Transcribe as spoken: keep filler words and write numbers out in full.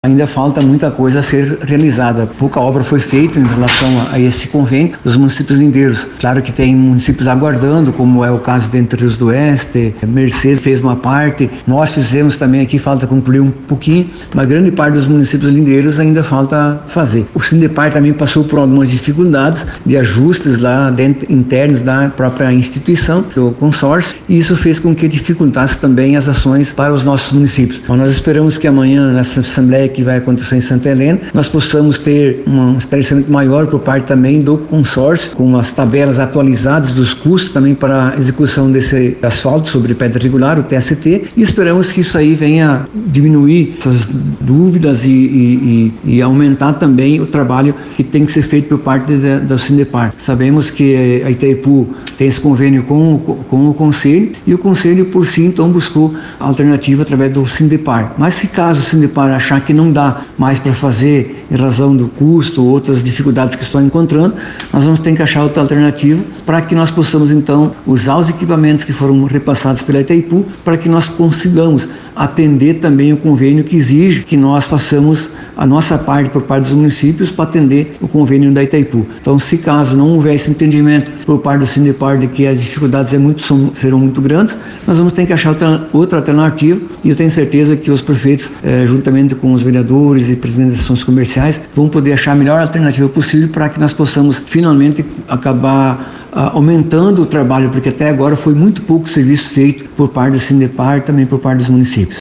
Ainda falta muita coisa a ser realizada. Pouca obra foi feita em relação a esse convênio dos municípios lindeiros. Claro que tem municípios aguardando, como é o caso de Entre Rios do Oeste, Mercedes fez uma parte, nós fizemos também aqui, falta concluir um pouquinho, mas grande parte dos municípios lindeiros ainda falta fazer. O Sindepar também passou por algumas dificuldades de ajustes lá dentro, internos da própria instituição, do consórcio, e isso fez com que dificultasse também as ações para os nossos municípios. Então, nós esperamos que amanhã, nessa assembleia que vai acontecer em Santa Helena, nós possamos ter um esclarecimento maior por parte também do consórcio, com as tabelas atualizadas dos custos também para a execução desse asfalto sobre pedra regular, o T S T, e esperamos que isso aí venha diminuir essas dúvidas e, e, e, e aumentar também o trabalho que tem que ser feito por parte da, da Sindepar. Sabemos que a Itaipu tem esse convênio com, com o Conselho, e o Conselho por si então buscou a alternativa através do Sindepar. Mas se caso o Sindepar achar que não dá mais para fazer em razão do custo, outras dificuldades que estão encontrando, nós vamos ter que achar outra alternativa para que nós possamos então usar os equipamentos que foram repassados pela Itaipu para que nós consigamos atender também o convênio que exige que nós façamos a nossa parte por parte dos municípios para atender o convênio da Itaipu. Então, se caso não houver esse entendimento por parte do Sindepar de que as dificuldades é muito, são, serão muito grandes, nós vamos ter que achar outra, outra alternativa, e eu tenho certeza que os prefeitos, eh, juntamente com os vereadores e presidentes das ações comerciais, vão poder achar a melhor alternativa possível para que nós possamos finalmente acabar ah, aumentando o trabalho, porque até agora foi muito pouco serviço feito por parte do Sindepar e também por parte dos municípios.